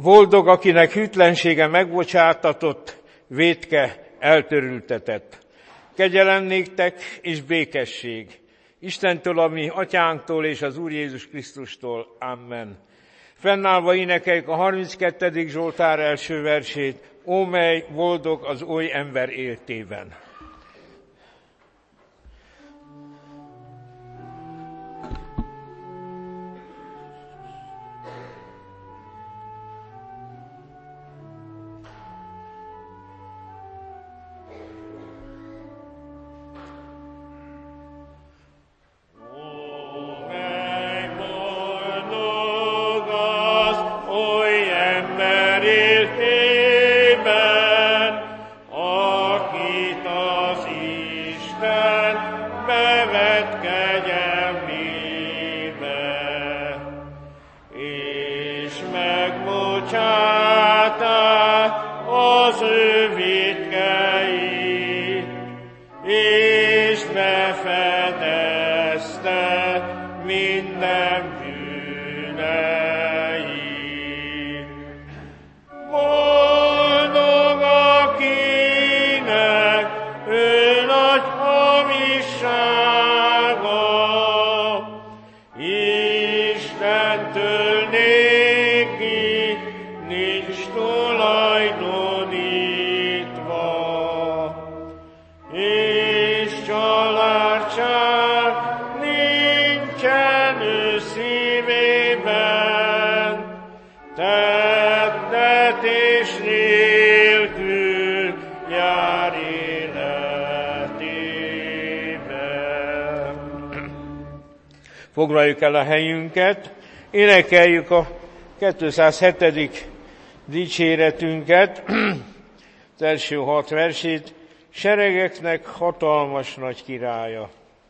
Boldog, akinek hűtlensége megbocsátatott, vétke eltörültetett. Kegyelem néktek és békesség Istentől, a mi atyánktól és az Úr Jézus Krisztustól. Amen. Fennállva énekeljük a 32. Zsoltár első versét. Ó, mely boldog az oly ember éltében! Foglaljuk el a helyünket, énekeljük a 207. dicséretünket, az első 6 versét, seregeknek hatalmas nagy királya.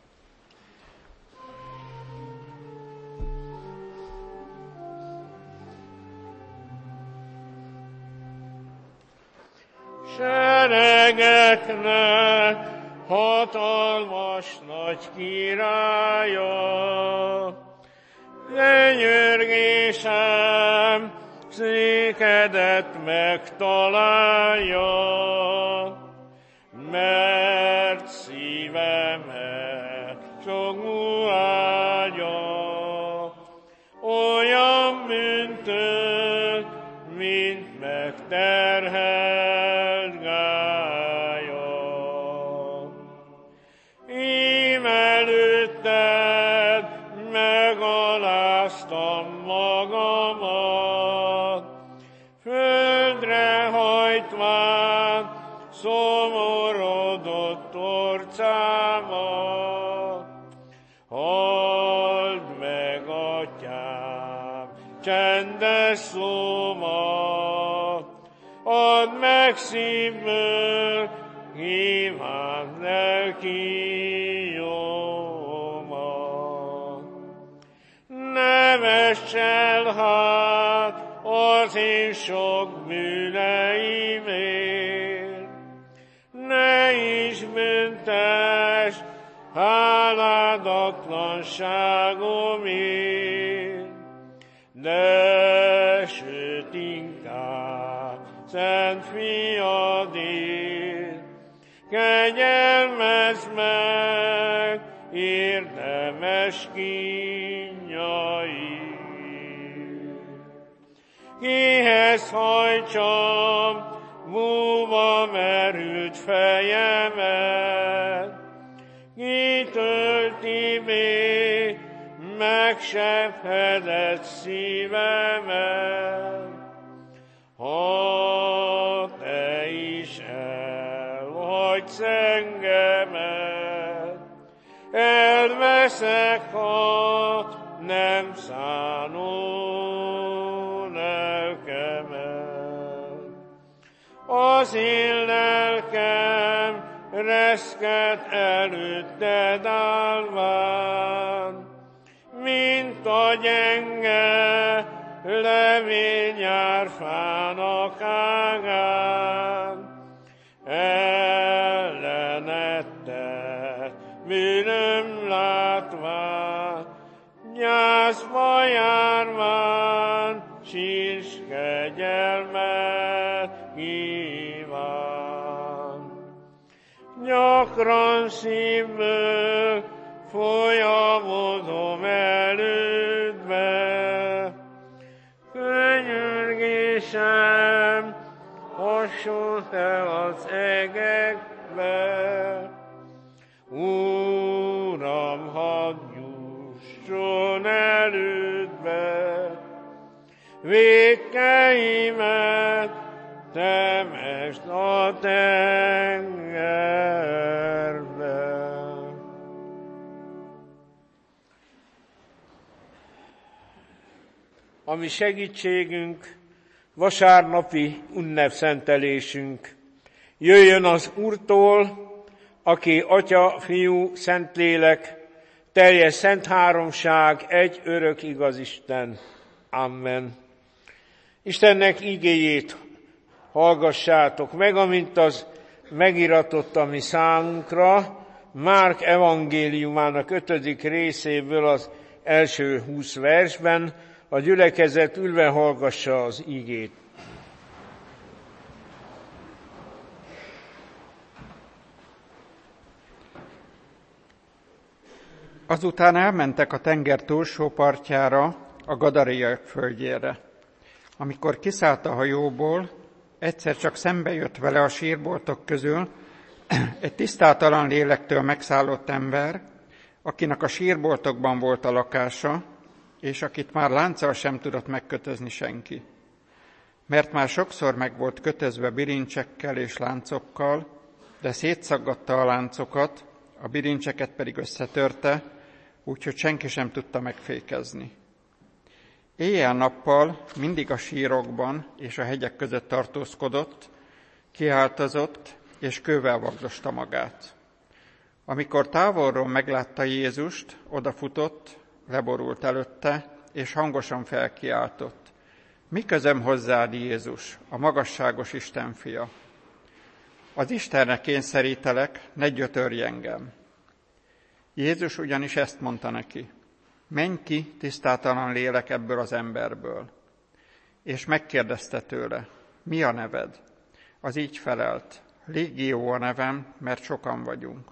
Seregeknek hatalmas nagy királya, lenyörgésem székedet megtalálja, mert szívemet sok mulája, olyan bűntől, mint megterhelt gálya. Ím előtted megaláztam magamat, földre hajtván szomorodott orcámat. Halld meg, atyám, csendes szómat, add meg szívből kívánt lelki jómat. Ne vess el hát az én sok bűneimért, ne is büntess háládatlanságomért, de sőt inkább szent fiadért, kegyelmezd meg érdemes kínjaid. Kihez hajtsam búba merült fejemet, ki tölti még megsebredett szívemet. Ha te is elhagysz engemet, elveszek, ha nem szánod lelkemet. Az én lelkem reszket előtted állván, mint a gyenge levényárfának ágán. Ellenette bűnöm látván, gyászba járván, sírs kegyelmedért. felkíván. Gyakran szívből folyamodom elődbe, könyörgésem hasonl el az egekbe. Uram, hadd jusson elődbe, vétkeimet temesd a tengerbe. A mi segítségünk, vasárnapi ünnepszentelésünk jöjjön az Úrtól, aki Atya, Fiú, Szentlélek, teljes szent háromság, egy örök igaz Isten. Amen. Istennek igéjét hallgassátok meg, amint az megiratott a mi számunkra, Márk evangéliumának 5. részéből az első 20 versben. A gyülekezet ülve hallgassa az igét. Azután elmentek a tenger túlsó partjára, a Gadaréiak földjére. Amikor kiszállt a hajóból, egyszer csak szembe jött vele a sírboltok közül egy tisztátalan lélektől megszállott ember, akinek a sírboltokban volt a lakása, és akit már lánccal sem tudott megkötözni senki. Mert már sokszor meg volt kötözve bilincsekkel és láncokkal, de szétszaggatta a láncokat, a bilincseket pedig összetörte, úgyhogy senki sem tudta megfékezni. Éjjel-nappal mindig a sírokban és a hegyek között tartózkodott, kiáltozott és kővel vagdosta magát. Amikor távolról meglátta Jézust, odafutott, leborult előtte, és hangosan felkiáltott: Mi közöm hozzád, Jézus, a magasságos Isten fia? Az Istenre kényszerítelek, ne gyötörj engem. Jézus ugyanis ezt mondta neki: Menj ki, tisztátalan lélek, ebből az emberből. És megkérdezte tőle: Mi a neved? Az így felelt: Légió a nevem, mert sokan vagyunk.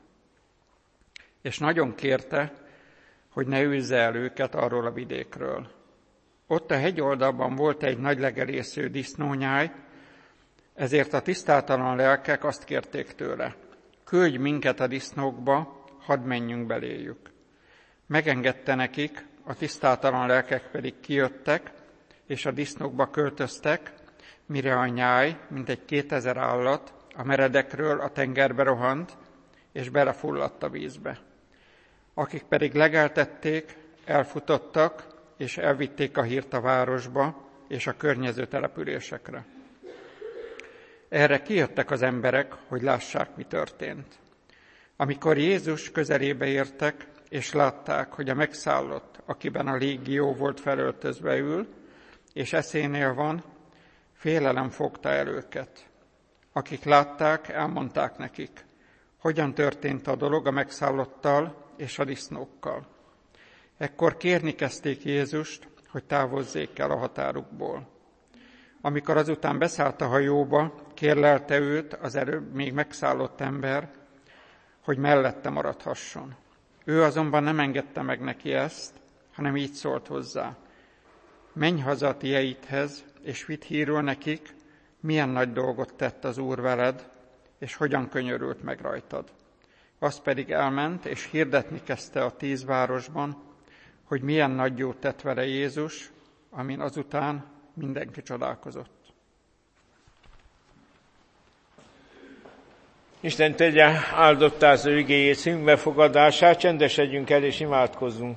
És nagyon kérte, hogy ne űzze el őket arról a vidékről. Ott a hegyoldalban volt egy nagy legelésző disznónyáj, ezért a tisztátalan lelkek azt kérték tőle: Küldj minket a disznókba, hadd menjünk beléjük. Megengedte nekik, a tisztátalan lelkek pedig kijöttek, és a disznókba költöztek, mire a nyáj, mintegy 2000 állat, a meredekről a tengerbe rohant, és belefulladt a vízbe. Akik pedig legeltették, elfutottak, és elvitték a hírt a városba és a környező településekre. Erre kijöttek az emberek, hogy lássák, mi történt. Amikor Jézus közelébe értek, és látták, hogy a megszállott, akiben a légió volt felöltözve ül, és eszénél van, félelem fogta el őket. Akik látták, elmondták nekik, hogyan történt a dolog a megszállottal és a disznókkal. Ekkor kérni kezdték Jézust, hogy távozzék el a határukból. Amikor azután beszállt a hajóba, kérlelte őt az előbb még megszállott ember, hogy mellette maradhasson. Ő azonban nem engedte meg neki ezt, hanem így szólt hozzá: Menj haza a tieidhez, és vidd hírül nekik, milyen nagy dolgot tett az Úr veled, és hogyan könyörült meg rajtad. Az pedig elment, és hirdetni kezdte a 10 városban, hogy milyen nagy jót tett vele Jézus, amin azután mindenki csodálkozott. Isten tegye áldottá az ő igéjét, szívünk befogadását, csendesedjünk el és imádkozzunk.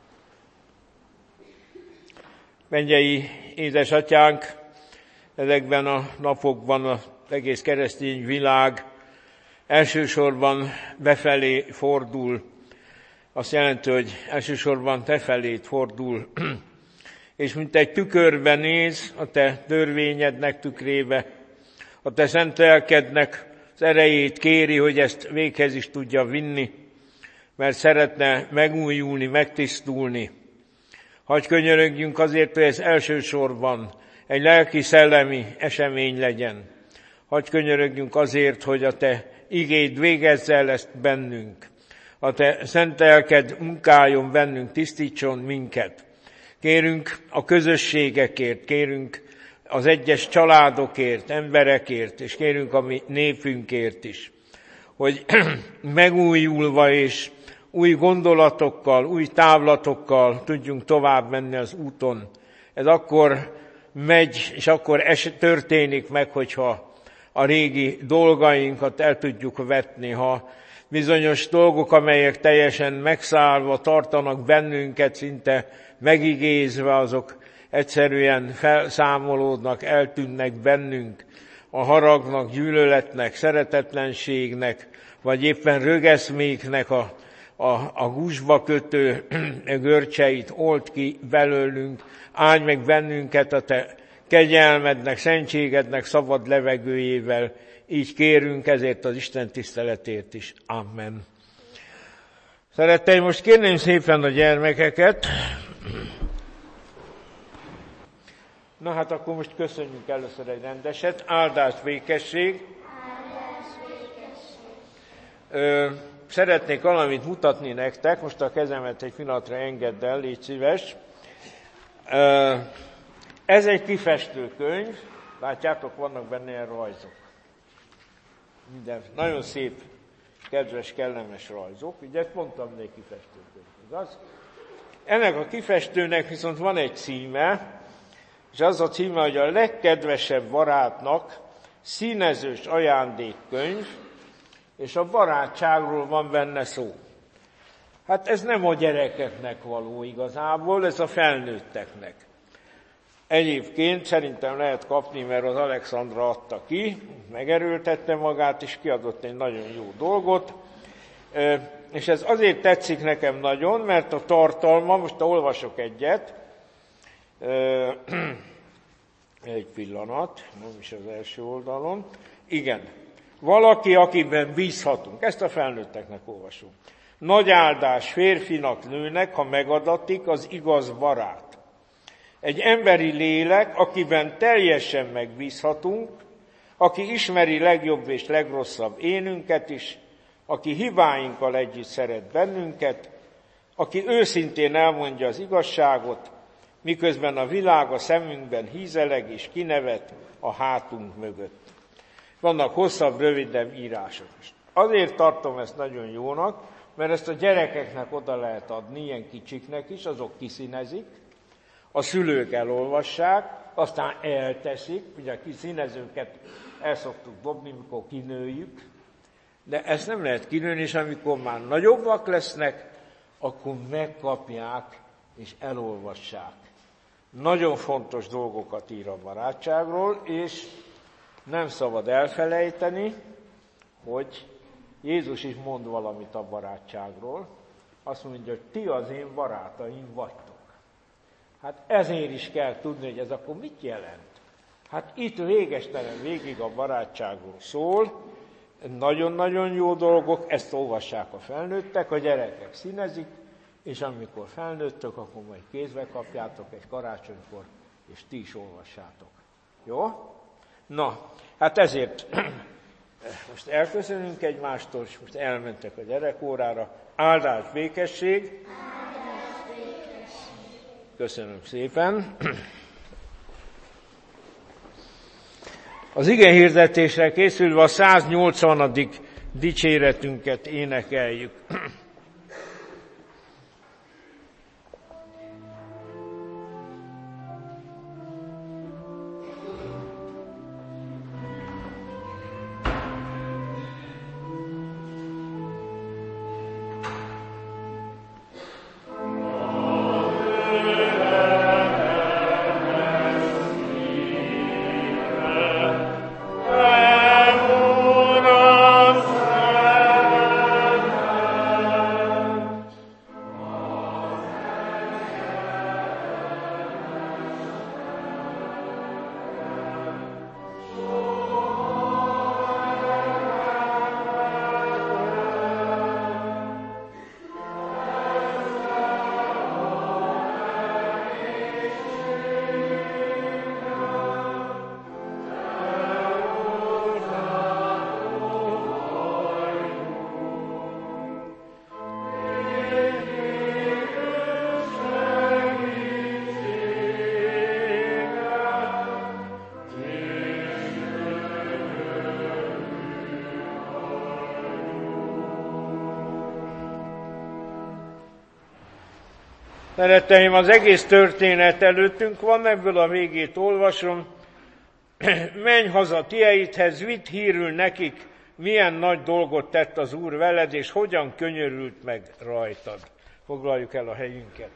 Mennyei édesatyánk, ezekben a napokban az egész keresztény világ elsősorban befelé fordul. Azt jelenti, hogy elsősorban te feléd fordul, és mint egy tükörbe néz a te törvényednek tükrébe, a te szent lelkednek az erejét kéri, hogy ezt véghez is tudja vinni, mert szeretne megújulni, megtisztulni. Hagy könyörögjünk azért, hogy ez elsősorban egy lelki-szellemi esemény legyen. Hadd könyörögjünk azért, hogy a Te igéd végezze el ezt bennünk. A Te szent lelked munkáljon bennünk, tisztítson minket. Kérünk a közösségekért, kérünk az egyes családokért, emberekért, és kérünk a mi népünkért is, hogy megújulva és új gondolatokkal, új távlatokkal tudjunk tovább menni az úton. Ez akkor megy, és akkor történik meg, hogyha a régi dolgainkat el tudjuk vetni, ha bizonyos dolgok, amelyek teljesen megszállva tartanak bennünket, szinte megigézve, azok egyszerűen felszámolódnak, eltűnnek bennünk a haragnak, gyűlöletnek, szeretetlenségnek, vagy éppen rögeszméknek a gúzsba kötő görcseit old ki belőlünk, áldj meg bennünket a Te kegyelmednek, szentségednek szabad levegőjével, így kérünk ezért az Isten tiszteletért is. Amen. Szeretteim, most kérném szépen a gyermekeket. Na hát akkor most köszönjük először egy rendeset. Áldás, békesség. Szeretnék valamit mutatni nektek, most a kezemet egy pillanatra engedd el, légy szíves. Ez egy kifestőkönyv, látjátok, vannak benne ilyen rajzok. Minden, nagyon szép, kedves, kellemes rajzok, ugye mondtam, hogy egy kifestőkönyv, igaz? Ennek a kifestőnek viszont van egy címe, és az a címe, hogy a legkedvesebb barátnak színezős ajándékkönyv, és a barátságról van benne szó. Hát ez nem a gyerekeknek való igazából, ez a felnőtteknek. Egyébként szerintem lehet kapni, mert az Alexandra adta ki, megerőltette magát, és kiadott egy nagyon jó dolgot. És ez azért tetszik nekem nagyon, mert a tartalma, most olvasok egyet, egy pillanat, nem is az első oldalon. Igen, valaki, akiben bízhatunk, ezt a felnőtteknek olvasom. Nagy áldás férfinak, nőnek, ha megadatik az igaz barát. Egy emberi lélek, akiben teljesen megbízhatunk, aki ismeri legjobb és legrosszabb énünket is, aki hibáinkkal együtt szeret bennünket, aki őszintén elmondja az igazságot, miközben a világ a szemünkben hízeleg és kinevet a hátunk mögött. Vannak hosszabb, rövidebb írások is. Azért tartom ezt nagyon jónak, mert ezt a gyerekeknek oda lehet adni, ilyen kicsiknek is, azok kiszínezik, a szülők elolvassák, aztán elteszik, ugye a kiszínezőket el szoktuk dobni, mikor kinőjük, de ezt nem lehet kinőni, és amikor már nagyobbak lesznek, akkor megkapják és elolvassák. Nagyon fontos dolgokat ír a barátságról, és nem szabad elfelejteni, hogy Jézus is mond valamit a barátságról. Azt mondja, hogy ti az én barátaim vagytok. Hát ezért is kell tudni, hogy ez akkor mit jelent. Hát itt végestelen végig a barátságról szól, nagyon-nagyon jó dolgok, ezt olvassák a felnőttek, a gyerekek színezik, és amikor felnőttök, akkor majd kézbe kapjátok egy karácsonykor, és ti is olvassátok. Jó? Na, hát ezért most elköszönünk egymástól, és most elmentek a gyerekórára. Áldás, békesség! Köszönöm szépen! Az ige hirdetésre készülve a 180. dicséretünket énekeljük. Szeretteim, az egész történet előttünk van, ebből a végét olvasom. Menj haza tieidhez, vidd hírül nekik, milyen nagy dolgot tett az Úr veled, és hogyan könyörült meg rajtad. Foglaljuk el a helyünket.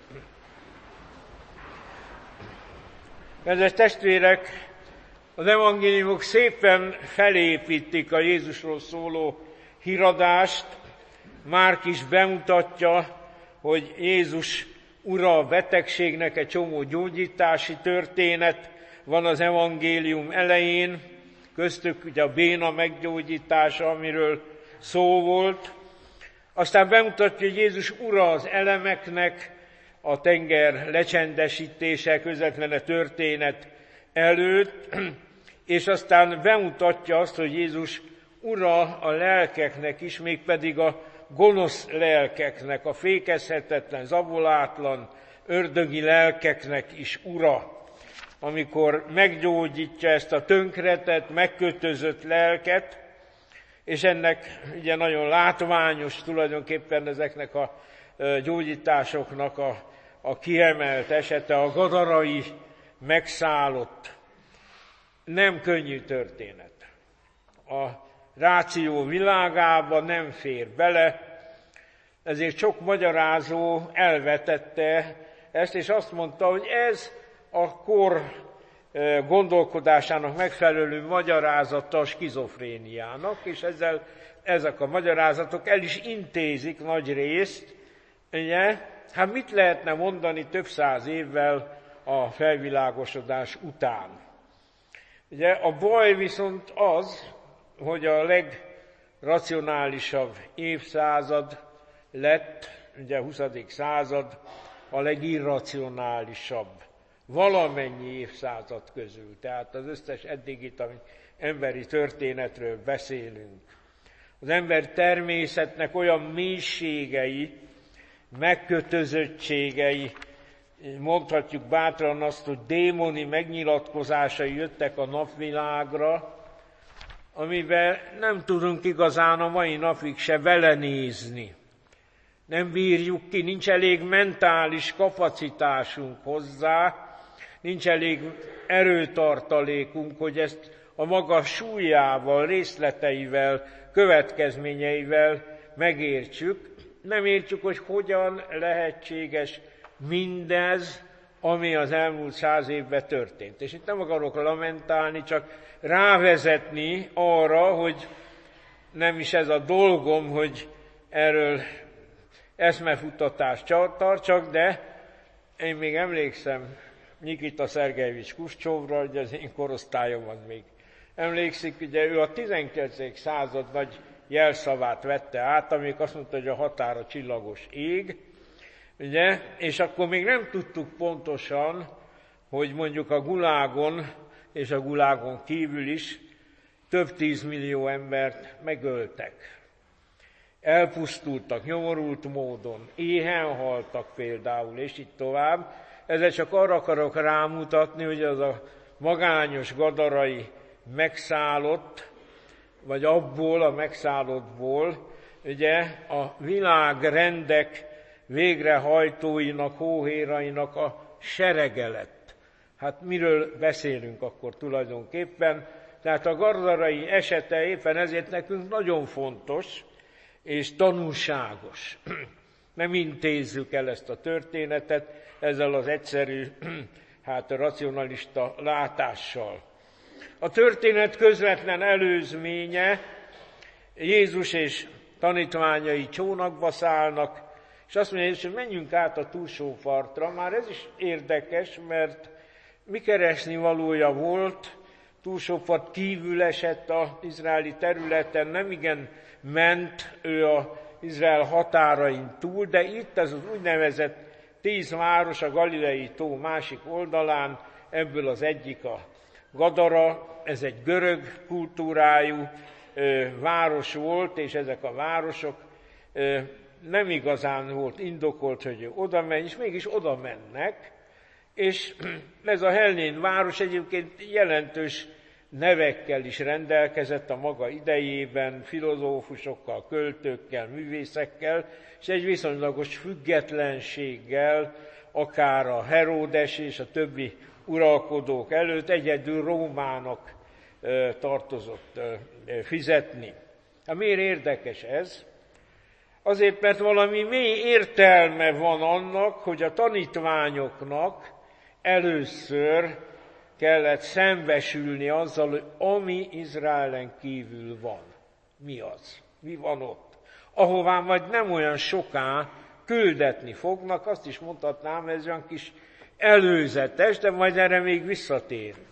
Kedves testvérek, az evangéliumok szépen felépítik a Jézusról szóló híradást. Márk is bemutatja, hogy Jézus ura a betegségnek, egy csomó gyógyítási történet van az evangélium elején, köztük ugye a béna meggyógyítása, amiről szó volt. Aztán bemutatja, hogy Jézus ura az elemeknek, a tenger lecsendesítése közvetlen a történet előtt, és aztán bemutatja azt, hogy Jézus ura a lelkeknek is, mégpedig a gonosz lelkeknek, a fékezhetetlen, zabolátlan, ördögi lelkeknek is ura. Amikor meggyógyítja ezt a tönkretett, megkötözött lelket, és ennek ugye nagyon látványos tulajdonképpen ezeknek a gyógyításoknak a kiemelt esete, a gadarai megszállott. Nem könnyű történet. A ráció világába nem fér bele, ezért sok magyarázó elvetette ezt, és azt mondta, hogy ez a kor gondolkodásának megfelelő magyarázata a skizofréniának, és ezek a magyarázatok el is intézik nagy részt. Ugye? Hát mit lehetne mondani több száz évvel a felvilágosodás után? Ugye a baj viszont az, hogy a legracionálisabb évszázad lett, ugye a 20. század a legirracionálisabb valamennyi évszázad közül. Tehát az összes eddigit, amit emberi történetről beszélünk. Az ember természetnek olyan mélységei, megkötözöttségei, mondhatjuk bátran azt, hogy démoni megnyilatkozásai jöttek a napvilágra, amiben nem tudunk igazán a mai napig se belenézni. Nem bírjuk ki, nincs elég mentális kapacitásunk hozzá, nincs elég erőtartalékunk, hogy ezt a maga súlyával, részleteivel, következményeivel megértsük. Nem értjük, hogy hogyan lehetséges mindez, ami az elmúlt 100 évben történt. És itt nem akarok lamentálni, csak rávezetni arra, hogy nem is ez a dolgom, hogy erről eszmefuttatást tartsak, de én még emlékszem Nikita Szergejevics Kuscsovra, hogy az én korosztályomban még emlékszik, ugye ő a 19. század nagy jelszavát vette át, amik azt mondta, hogy a határ a csillagos ég, ugye? És akkor még nem tudtuk pontosan, hogy mondjuk a Gulágon és a Gulágon kívül is több 10 millió embert megöltek. Elpusztultak nyomorult módon, éhen haltak például, és így tovább. Ezzel csak arra akarok rámutatni, hogy az a magányos gadarai megszállott, vagy abból a megszállottból, ugye a világrendek végrehajtóinak, hóhérainak a serege lett. Hát miről beszélünk akkor tulajdonképpen? Tehát a gadarai esete éppen ezért nekünk nagyon fontos és tanulságos. Nem intézzük el ezt a történetet ezzel az egyszerű, racionalista látással. A történet közvetlen előzménye, Jézus és tanítványai csónakba szállnak, és azt mondja, hogy menjünk át a túlsó partra. Már ez is érdekes, mert mi keresni valója volt, túlsó part kívül esett az izraeli területen, nem igen ment ő az Izrael határain túl, de itt ez az úgynevezett 10 város a Galilei tó másik oldalán, ebből az egyik a Gadara, ez egy görög kultúrájú város volt, és ezek a városok nem igazán volt indokolt, hogy oda menj, és mégis oda mennek, és ez a hellén város egyébként jelentős nevekkel is rendelkezett a maga idejében, filozófusokkal, költőkkel, művészekkel, és egy viszonylagos függetlenséggel akár a Heródes és a többi uralkodók előtt, egyedül Rómának tartozott fizetni. Hát miért érdekes ez? Azért, mert valami mély értelme van annak, hogy a tanítványoknak először kellett szembesülni azzal, hogy ami Izraelen kívül van. Mi az? Mi van ott? Ahová majd nem olyan soká küldetni fognak, azt is mondhatnám, ez olyan kis előzetes, de majd erre még visszatérünk.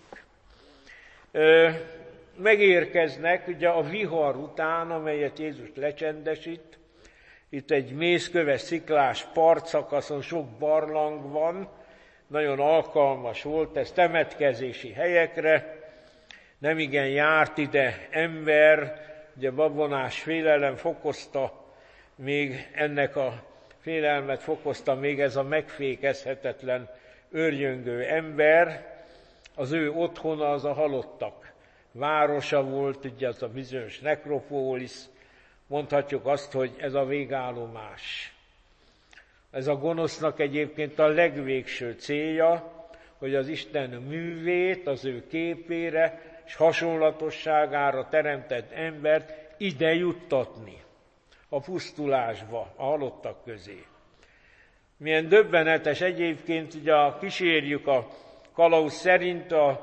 Megérkeznek ugye a vihar után, amelyet Jézus lecsendesít. Itt egy mészköves, sziklás partszakaszon sok barlang van, nagyon alkalmas volt ez temetkezési helyekre, nemigen járt ide ember, ugye babonás félelem fokozta, még ennek a félelmet fokozta még ez a megfékezhetetlen őrjöngő ember, az ő otthona az a halottak városa volt, ugye az a bizonyos nekropólisz, mondhatjuk azt, hogy ez a végállomás. Ez a gonosznak egyébként a legvégső célja, hogy az Isten művét, az ő képére és hasonlatosságára teremtett embert ide juttatni, a pusztulásba, a halottak közé. Milyen döbbenetes egyébként, ugye kísérjük a kalauz szerint a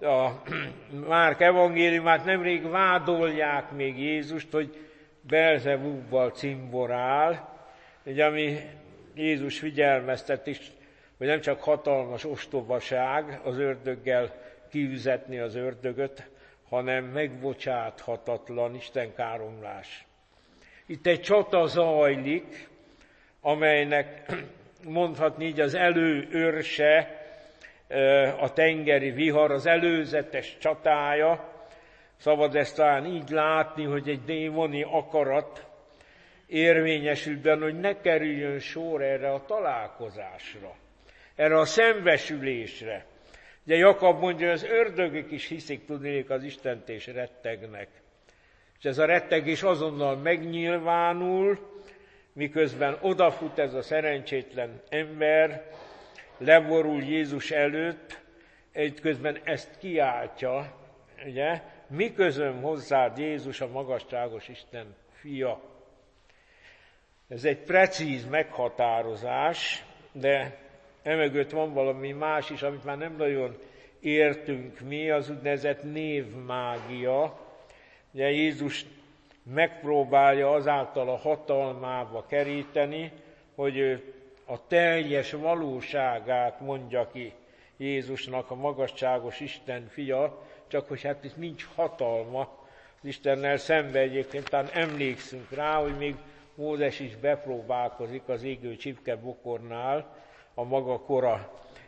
Márk evangéliumát, nemrég vádolják még Jézust, hogy Belzebúbbal cimborál, ugye, ami Jézus figyelmeztet is, hogy nem csak hatalmas ostobaság az ördöggel kiüzetni az ördögöt, hanem megbocsáthatatlan istenkáromlás. Itt egy csata zajlik, amelynek mondhatni így az előőrse, a tengeri vihar, az előzetes csatája. Szabad ezt talán így látni, hogy egy démoni akarat érvényesül benne, hogy ne kerüljön sor erre a találkozásra, erre a szembesülésre. Ugye Jakab mondja, hogy az ördögök is hiszik, tudnék az Istent, és rettegnek. És ez a rettegés azonnal megnyilvánul, miközben odafut ez a szerencsétlen ember, leborul Jézus előtt, közben ezt kiáltja, ugye, mi közöm hozzád, Jézus, a magasságos Isten fia. Ez egy precíz meghatározás, de emögött van valami más is, amit már nem nagyon értünk mi, az úgynevezett névmágia. Ugye Jézus megpróbálja azáltal a hatalmába keríteni, hogy ő a teljes valóságát mondja ki Jézusnak, a magasságos Isten fia, csak hogy hát itt nincs hatalma az Istennel szembe. Egyébként talán emlékszünk rá, hogy még Mózes is bepróbálkozik az égő csipkebokornál a maga kora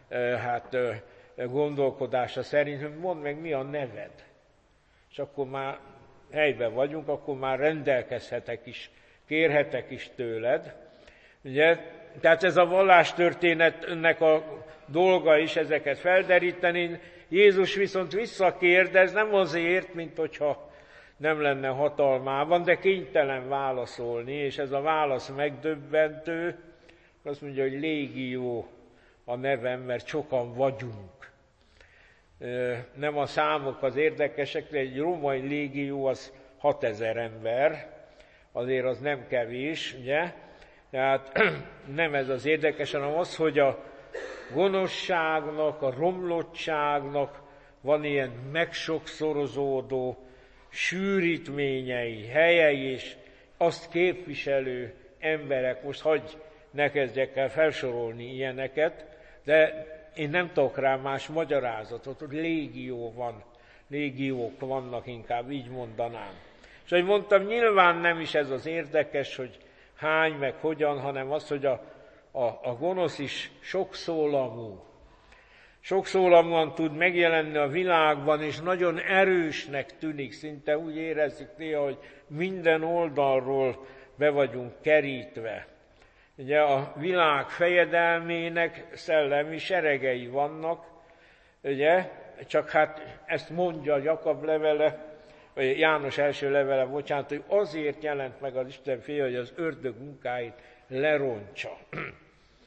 gondolkodása szerint, hogy mondd meg, mi a neved. És akkor már helyben vagyunk, akkor már rendelkezhetek is, kérhetek is tőled. Ugye? Tehát ez a vallástörténetnek a dolga is ezeket felderíteni. Jézus viszont visszakérdez, nem azért, mint hogyha nem lenne hatalmában, de kénytelen válaszolni, és ez a válasz megdöbbentő. Azt mondja, hogy légió a nevem, mert sokan vagyunk. Nem a számok az érdekesek, de egy római légió az 6000 ember, azért az nem kevés, ugye? Tehát nem ez az érdekes, hanem az, hogy a gonoszságnak, a romlottságnak van ilyen megsokszorozódó sűrítményei, helyei, és azt képviselő emberek, most hagyj ne kezdjek el felsorolni ilyeneket, de én nem tudok rá más magyarázatot, hogy légió van, légiók vannak, inkább így mondanám. És ahogy mondtam, nyilván nem is ez az érdekes, hogy hány, meg hogyan, hanem az, hogy a gonosz is sokszólamú. Sokszólamúan tud megjelenni a világban, és nagyon erősnek tűnik, szinte úgy érezzük néha, hogy minden oldalról be vagyunk kerítve. Ugye a világ fejedelmének szellemi seregei vannak, ugye, csak hát ezt mondja Jakab levele, vagy János első levele, bocsánat, hogy azért jelent meg az Isten fia, hogy az ördög munkáit lerontsa.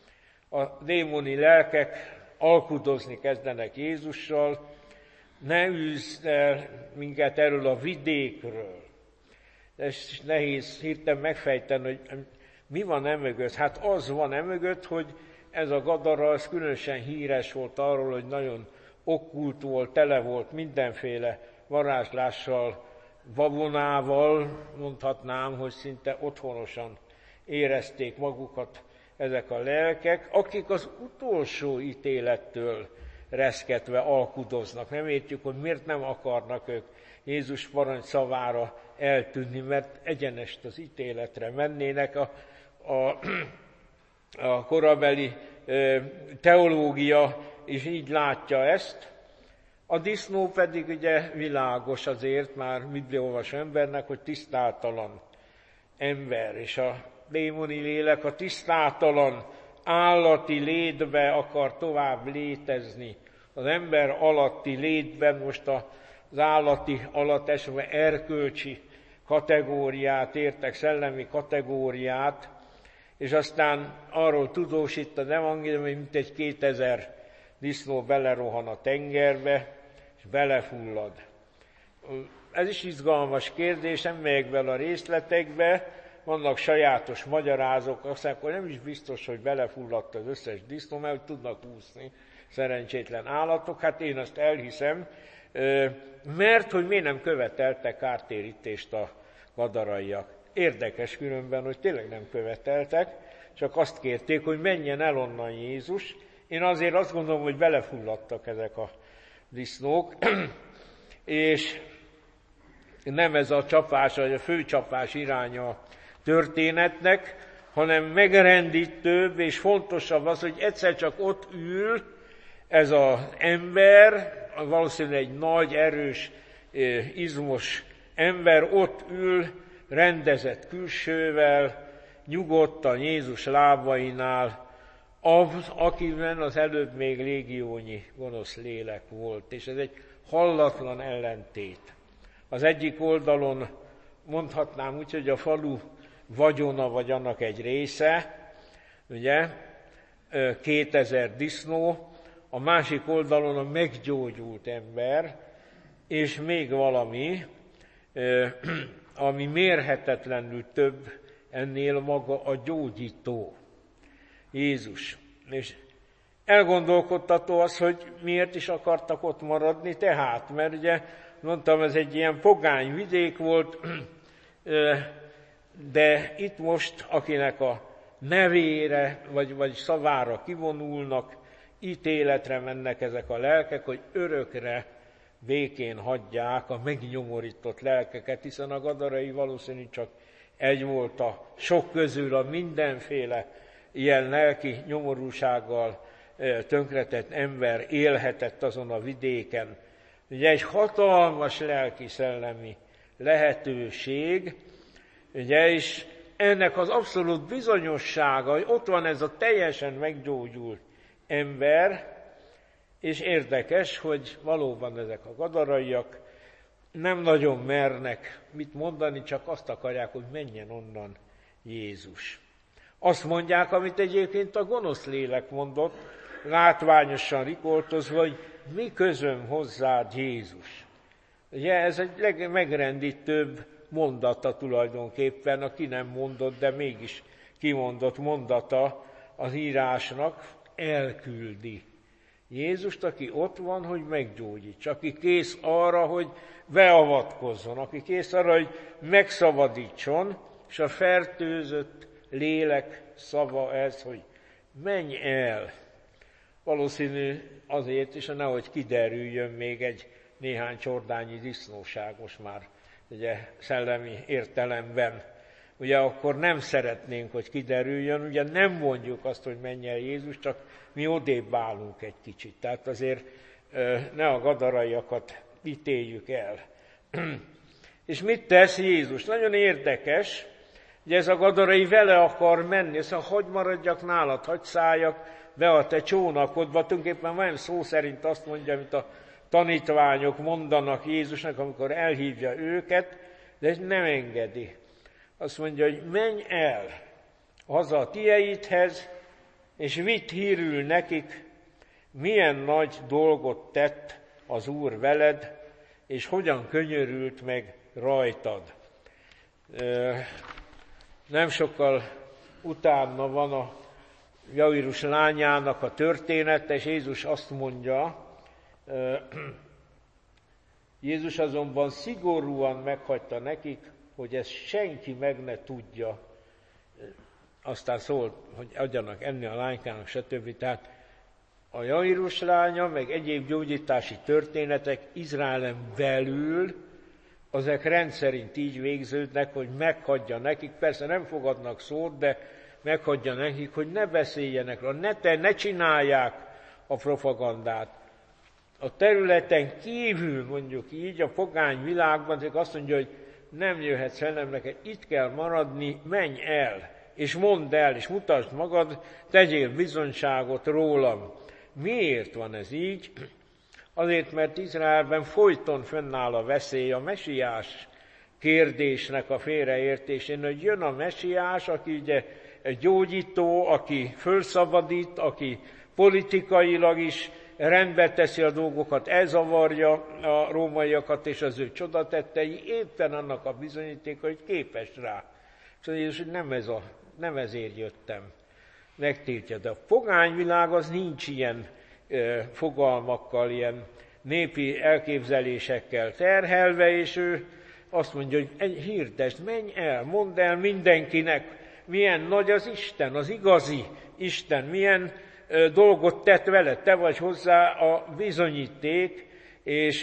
A démoni lelkek alkudozni kezdenek Jézussal, ne űzz el minket erről a vidékről. Ez nehéz hirtelen megfejteni, hogy mi van emögött. Hát az van emögött, hogy ez a Gadara az különösen híres volt arról, hogy nagyon okkult volt, tele volt mindenféle varázslással, babonával, mondhatnám, hogy szinte otthonosan érezték magukat ezek a lelkek, akik az utolsó ítélettől reszketve alkudoznak. Nem értjük, hogy miért nem akarnak ők Jézus parancsszavára eltűnni, mert egyenest az ítéletre mennének. A korabeli teológia is így látja ezt. A disznó pedig ugye világos azért már bibliaolvasó embernek, hogy tisztátalan ember, és a démoni lélek a tisztátalan állati létbe akar tovább létezni. Az ember alatti létben most az állati alatt esetben erkölcsi kategóriát értek, szellemi kategóriát, és aztán arról tudósít az evangélium, hogy mintegy 2000 disznó belerohan a tengerbe, és belefullad. Ez is izgalmas kérdés, nem megyek bele a részletekbe, vannak sajátos magyarázók, azt mondják, hogy nem is biztos, hogy belefulladt az összes disznó, mert hogy tudnak úszni szerencsétlen állatok. Hát én azt elhiszem, mert hogy miért nem követeltek kártérítést a gadaraiak. Érdekes különben, hogy tényleg nem követeltek, csak azt kérték, hogy menjen el onnan Jézus. Én azért azt gondolom, hogy belefulladtak ezek a disznók, és nem ez a csapás, vagy a főcsapás iránya a történetnek, hanem megrendítőbb és fontosabb az, hogy egyszer csak ott ül ez az ember, valószínűleg egy nagy, erős, izmos ember, ott ül rendezett külsővel, nyugodtan Jézus lábainál, akiben az előbb még légiónyi gonosz lélek volt, és ez egy hallatlan ellentét. Az egyik oldalon mondhatnám úgy, hogy a falu vagyona, vagy annak egy része, ugye, 2000 disznó, a másik oldalon a meggyógyult ember, és még valami, ami mérhetetlenül több, ennél maga a gyógyító, Jézus. És elgondolkodtató az, hogy miért is akartak ott maradni, tehát, mert ugye mondtam, ez egy ilyen pogány vidék volt, de itt most, akinek a nevére, vagy szavára kivonulnak, ítéletre mennek ezek a lelkek, hogy örökre békén hagyják a megnyomorított lelkeket, hiszen a gadarai valószínű csak egy volt a sok közül, a mindenféle ilyen lelki nyomorúsággal tönkretett ember élhetett azon a vidéken. Ugye egy hatalmas lelki-szellemi lehetőség, ugye, és ennek az abszolút bizonyossága, hogy ott van ez a teljesen meggyógyult ember, és érdekes, hogy valóban ezek a gadaraiak nem nagyon mernek mit mondani, csak azt akarják, hogy menjen onnan Jézus. Azt mondják, amit egyébként a gonosz lélek mondott, látványosan rikoltozva, hogy mi közöm hozzád, Jézus. Ugye ez egy megrendítőbb mondata tulajdonképpen, aki nem mondott, de mégis kimondott mondata az írásnak, elküldi Jézust, aki ott van, hogy meggyógyítsa, aki kész arra, hogy beavatkozzon, aki kész arra, hogy megszabadítson, és a fertőzött lélek szava ez, hogy menj el. Valószínű azért is, nehogy kiderüljön még néhány csordányi disznóság most már ugye, szellemi értelemben. Ugye akkor nem szeretnénk, hogy kiderüljön, ugye nem mondjuk azt, hogy menj el Jézus, csak mi odébb állunk egy kicsit. Tehát azért ne a gadaraiakat ítéljük el. És mit tesz Jézus? Nagyon érdekes, hogy ez a gadarai vele akar menni, szóval hadd maradjak nálad, hadd szálljak be a te csónakodba. Tulajdonképpen olyan szó szerint azt mondja, amit a tanítványok mondanak Jézusnak, amikor elhívja őket, de nem engedi. Azt mondja, hogy menj el haza a tieidhez, és vitt hírül nekik, milyen nagy dolgot tett az Úr veled, és hogyan könyörült meg rajtad. Nem sokkal utána van a Jairus lányának a története, és Jézus azt mondja, Jézus azonban szigorúan meghagyta nekik, hogy ezt senki meg ne tudja. Aztán szólt, hogy adjanak enni a lánykának, stb. Tehát a Jairus lánya, meg egyéb gyógyítási történetek Izraelen belül, azek rendszerint így végződnek, hogy meghagyja nekik, persze nem fogadnak szót, de meghagyja nekik, hogy ne beszéljenek rá, ne csinálják a propagandát. A területen kívül, mondjuk így, a pogány világban, azt mondja, hogy nem jöhetsz velem, neked itt kell maradni, menj el, és mondd el, és mutasd magad, tegyél bizonyságot rólam. Miért van ez így? Azért, mert Izraelben folyton fönnáll a veszély a mesiás kérdésnek a félreértésén, hogy jön a mesiás, aki ugye egy gyógyító, aki fölszabadít, aki politikailag is rendbe teszi a dolgokat, elzavarja a rómaiakat, és az ő csodatettei éppen annak a bizonyítéka, hogy képes rá. És Jézus, hogy nem ezért jöttem, megtiltja. De a pogányvilág az nincs ilyen fogalmakkal, ilyen népi elképzelésekkel terhelve, és ő azt mondja, hogy hirdesd, menj el, mondd el mindenkinek, milyen nagy az Isten, az igazi Isten, milyen dolgot tett vele, te vagy hozzá a bizonyíték, és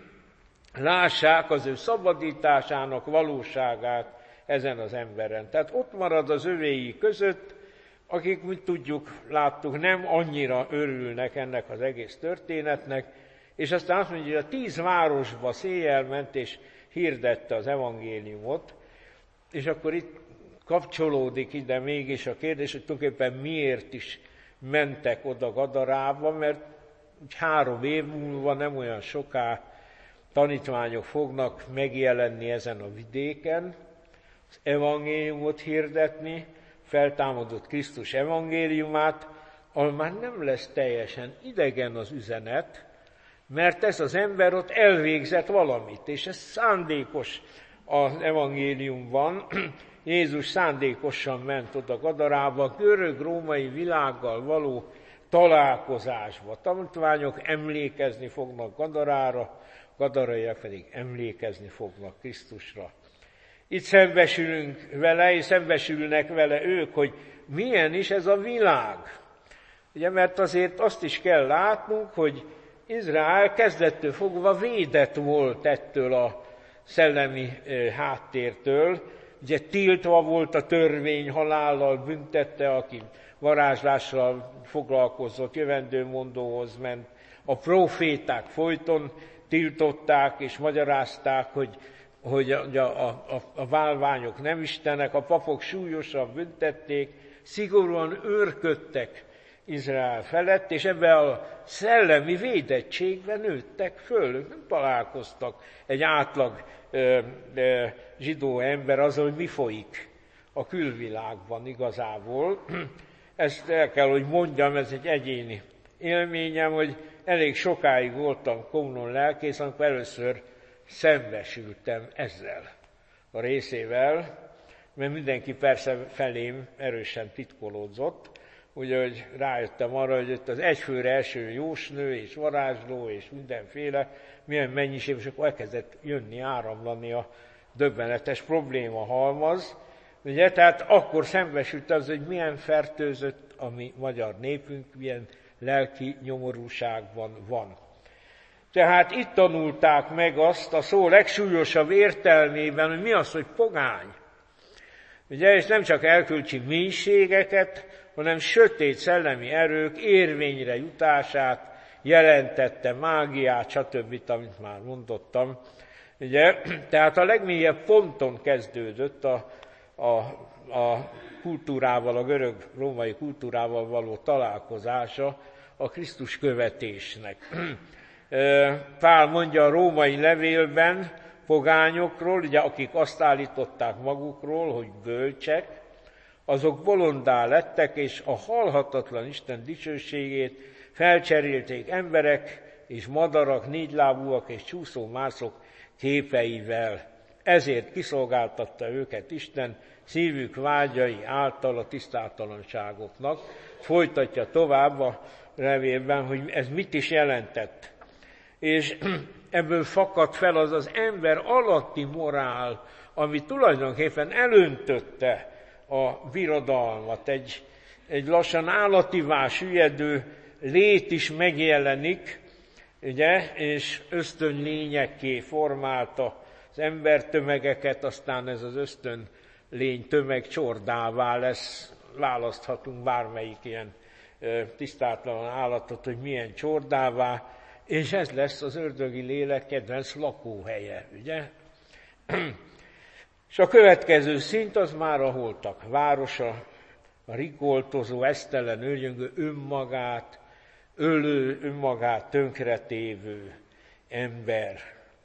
lássák az ő szabadításának valóságát ezen az emberen. Tehát ott marad az övéi között, akik, mit tudjuk, láttuk, nem annyira örülnek ennek az egész történetnek, és aztán azt mondja, hogy a 10 városba széjjel ment, és hirdette az evangéliumot, és akkor itt kapcsolódik ide mégis a kérdés, hogy tulajdonképpen miért is mentek oda Gadarába, mert 3 év múlva, nem olyan soká tanítványok fognak megjelenni ezen a vidéken, az evangéliumot hirdetni, feltámadott Krisztus evangéliumát, ahol már nem lesz teljesen idegen az üzenet, mert ez az ember ott elvégzett valamit, és ez szándékos az evangéliumban. Jézus szándékosan ment oda Gadarába, görög-római világgal való találkozásba. Tanítványok emlékezni fognak Gadarára, gadaraiak pedig emlékezni fognak Krisztusra. Itt szembesülünk vele, és szembesülnek vele ők, hogy milyen is ez a világ. Ugye, mert azért azt is kell látnunk, hogy Izrael kezdettől fogva védett volt ettől a szellemi háttértől. Ugye tiltva volt a törvény, halállal büntette, aki varázslással foglalkozott, jövendőmondóhoz ment. A proféták folyton tiltották és magyarázták, hogy a bálványok nem istenek, a papok súlyosan büntették, szigorúan őrködtek Izrael felett, és ebben a szellemi védettségben nőttek föl. Ők nem találkoztak egy átlag zsidó ember azzal, hogy mi folyik a külvilágban igazából. Ezt el kell, hogy mondjam, ez egy egyéni élményem, hogy elég sokáig voltam kommunon lelkész, amikor először szembesültem ezzel a részével, mert mindenki persze felém erősen titkolódzott, úgyhogy rájöttem arra, hogy ott az egyfőre eső jósnő és varázsló és mindenféle, milyen mennyiség, és akkor elkezdett jönni, áramlani a döbbenetes probléma halmaz. Ugye, tehát akkor szembesült az, hogy milyen fertőzött a mi magyar népünk, milyen lelki nyomorúságban van. Tehát itt tanulták meg azt a szó legsúlyosabb értelmében, hogy mi az, hogy pogány. Ugye, és nem csak erkölcsi mélységeket, hanem sötét szellemi erők érvényre jutását jelentette, mágiát, stb., amit már mondottam. Ugye, tehát a legmélyebb ponton kezdődött a kultúrával, a görög-római kultúrával való találkozása a Krisztus követésnek. Pál mondja a római levélben pogányokról, ugye, akik azt állították magukról, hogy bölcsek, Azok bolonddá lettek, és a halhatatlan Isten dicsőségét felcserélték emberek és madarak, négylábúak és csúszómászok képeivel. Ezért kiszolgáltatta őket Isten szívük vágyai által a tisztátalanságoknak. Folytatja tovább a levélben, hogy ez mit is jelentett. És ebből fakad fel az az ember alatti morál, ami tulajdonképpen elöntötte a birodalmat. Egy lassan állativá süllyedő lét is megjelenik, ugye, és ösztönlényekké formálta az embertömegeket, aztán ez az ösztönlény tömeg csordává lesz. Választhatunk bármelyik ilyen tisztátlan állatot, hogy milyen csordává, és ez lesz az ördögi lélek kedvenc lakóhelye, ugye? És a következő szint az már a holtak városa, a rikoltozó, esztelen, őrjöngő, önmagát ölő, önmagát tönkretévő ember.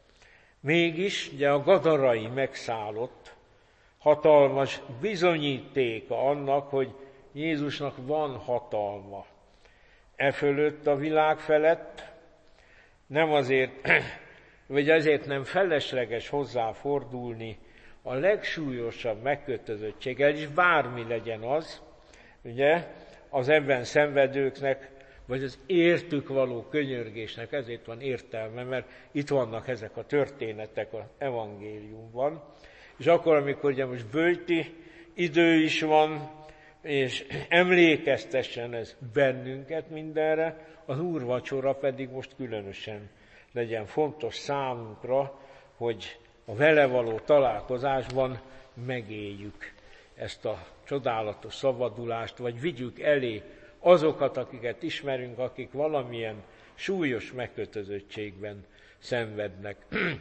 Mégis ugye a gadarai megszállott, hatalmas bizonyítéka annak, hogy Jézusnak van hatalma e fölött a világ felett, nem azért, vagy azért nem felesleges hozzáfordulni a legsúlyosabb megkötözöttséggel, és bármi legyen az, ugye, az ebben szenvedőknek, vagy az értük való könyörgésnek, ezért van értelme, mert itt vannak ezek a történetek az evangéliumban. És akkor, amikor ugye most böjti idő is van, és emlékeztessen ez bennünket mindenre, az úrvacsora pedig most különösen legyen fontos számunkra, hogy a vele való találkozásban megéljük ezt a csodálatos szabadulást, vagy vigyük elé azokat, akiket ismerünk, akik valamilyen súlyos megkötözöttségben szenvednek.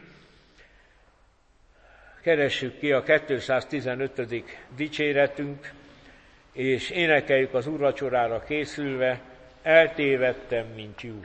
Keressük ki a 215. dicséretünk, és énekeljük az úrvacsorára készülve, eltévedtem, mint lyuk.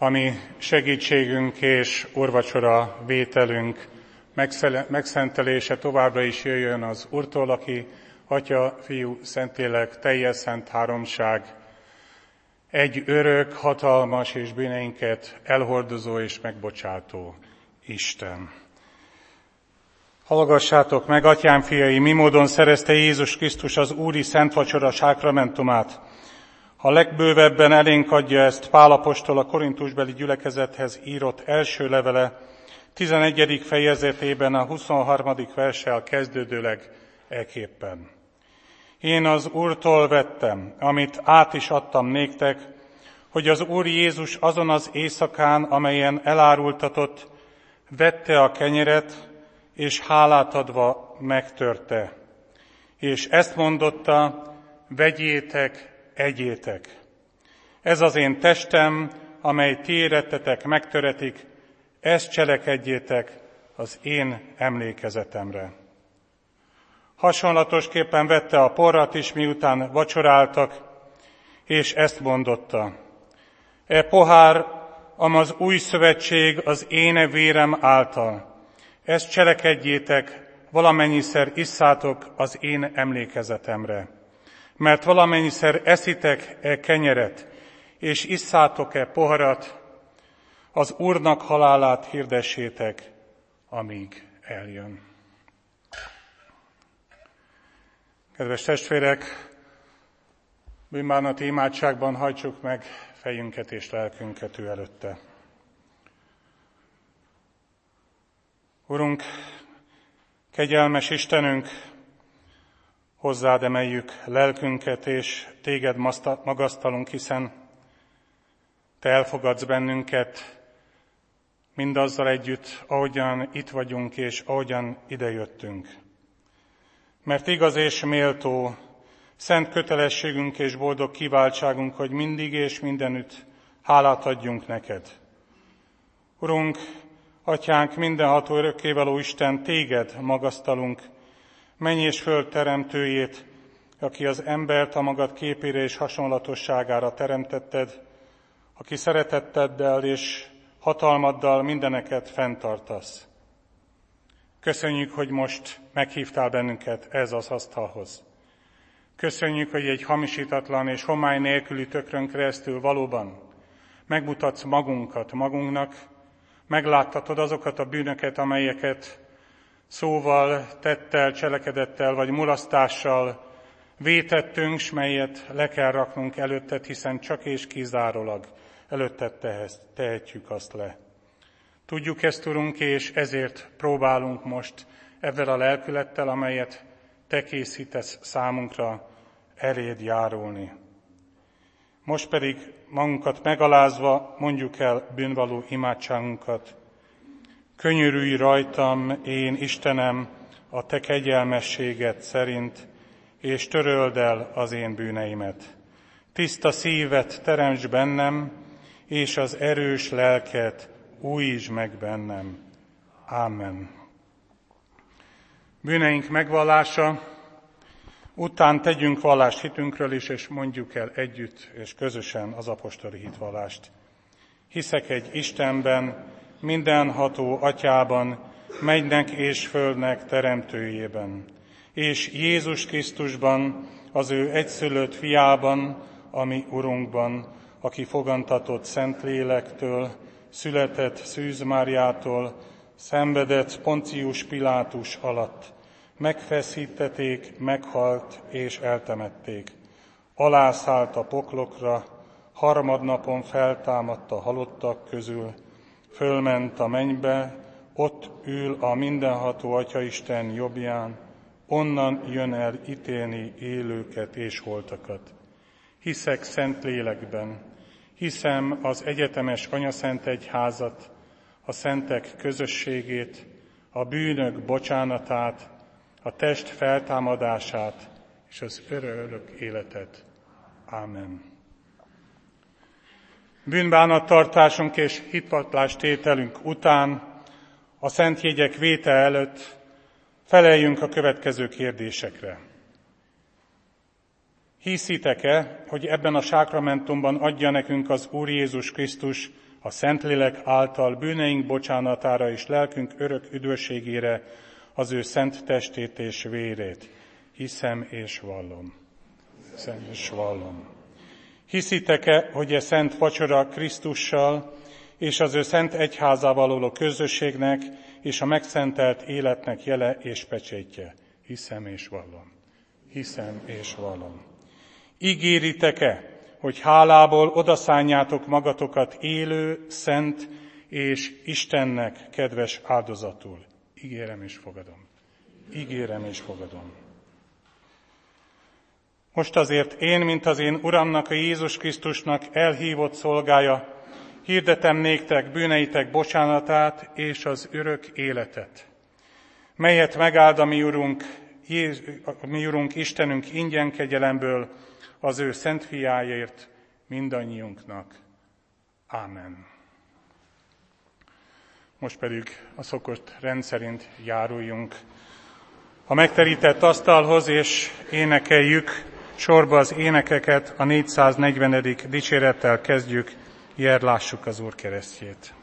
ami segítségünk és úrvacsora vételünk megszentelése továbbra is jöjjön az Úrtól, aki Atya, Fiú, Szentlélek, teljes szent háromság, egy örök, hatalmas és bűneinket elhordozó és megbocsátó Isten. Hallgassátok meg, atyám fiai, mi módon szerezte Jézus Krisztus az Úri Szent Vacsora sákramentumát. Ha legbővebben elénk adja ezt Pál apostol a korintusbeli gyülekezethez írott első levele 11. fejezetében a 23. verssel kezdődőleg eképpen. Én az Úrtól vettem, amit át is adtam néktek, hogy az Úr Jézus azon az éjszakán, amelyen elárultatott, vette a kenyeret, és hálát adva megtörte. És ezt mondotta, vegyétek, egyétek. Ez az én testem, amely ti érettetek megtöretik, ezt cselekedjétek az én emlékezetemre. Hasonlatosképpen vette a porrat is, miután vacsoráltak, és ezt mondotta. E pohár, az új szövetség az én vérem által. Ezt cselekedjétek, valamennyiszer isszátok az én emlékezetemre. Mert valamennyiszer eszitek e kenyeret, és isszátok e poharat, az Úrnak halálát hirdessétek, amíg eljön. Kedves testvérek, bűnbánati imádságban hajtsuk meg fejünket és lelkünket ő előtte. Urunk, kegyelmes Istenünk, hozzád emeljük lelkünket, és téged magasztalunk, hiszen te elfogadsz bennünket mindazzal együtt, ahogyan itt vagyunk, és ahogyan idejöttünk. Mert igaz és méltó, szent kötelességünk és boldog kiváltságunk, hogy mindig és mindenütt hálát adjunk neked. Urunk, Atyánk, mindenható örökkévaló Isten, téged magasztalunk, menny és föld teremtőjét, aki az embert a magad képére és hasonlatosságára teremtetted, aki szeretetteddel és hatalmaddal mindeneket fenntartasz. Köszönjük, hogy most meghívtál bennünket ez az asztalhoz. Köszönjük, hogy egy hamisítatlan és homály nélküli tökrön keresztül valóban megmutatsz magunknak, megláttatod azokat a bűnöket, amelyeket szóval, tettel, cselekedettel vagy mulasztással vétettünk, s melyet le kell raknunk előtted, hiszen csak és kizárólag előtted tehetjük azt le. Tudjuk ezt, Urunk, és ezért próbálunk most ezzel a lelkülettel, amelyet te készítesz számunkra, eléd járulni. Most pedig magunkat megalázva mondjuk el bűnvaló imádságunkat. Könyörülj rajtam, én Istenem, a te kegyelmességed szerint, és töröld el az én bűneimet. Tiszta szívet teremts bennem, és az erős lelket újítsd meg bennem. Ámen. Bűneink megvallása után tegyünk vallást hitünkről is, és mondjuk el együtt és közösen az apostoli hitvallást. Hiszek egy Istenben, mindenható Atyában, mennynek és földnek teremtőjében, és Jézus Krisztusban, az ő egyszülött fiában, a mi Urunkban, aki fogantatott Szentlélektől, született Szűz Máriától, szenvedett Poncius Pilátus alatt, megfeszítették, meghalt és eltemették. Alászállt a poklokra, harmadnapon feltámadt a halottak közül, fölment a mennybe, ott ül a mindenható Atyaisten jobbján, onnan jön el ítélni élőket és holtakat. Hiszek Szentlélekben, hiszem az egyetemes Anyaszent Egyházat, a szentek közösségét, a bűnök bocsánatát, a test feltámadását és az örök életet. Ámen. Bűnbánattartásunk és hitvallástételünk után, a szent jegyek vétel előtt feleljünk a következő kérdésekre. Hiszitek-e, hogy ebben a sákramentumban adja nekünk az Úr Jézus Krisztus a Szentlélek által bűneink bocsánatára és lelkünk örök üdvösségére az ő szent testét és vérét. Hiszem és vallom. Hiszem és vallom. Hiszitek-e, hogy szent vacsora Krisztussal és az ő szent egyházával való közösségnek és a megszentelt életnek jele és pecsétje? Hiszem és vallom. Hiszem és vallom. Ígéritek-e, hogy hálából odaszánjátok magatokat élő, szent és Istennek kedves áldozatul? Ígérem és fogadom. Ígérem és fogadom. Most azért én, mint az én Uramnak, a Jézus Krisztusnak elhívott szolgája, hirdetem néktek bűneitek bocsánatát és az örök életet, melyet megáld a mi Urunk Istenünk ingyen kegyelemből az ő szent fiáért mindannyiunknak. Ámen. Most pedig a szokott rendszerint járuljunk a megterített asztalhoz, és énekeljük sorba az énekeket, a 440. dicsérettel kezdjük, Jerlássuk az Úr keresztjét.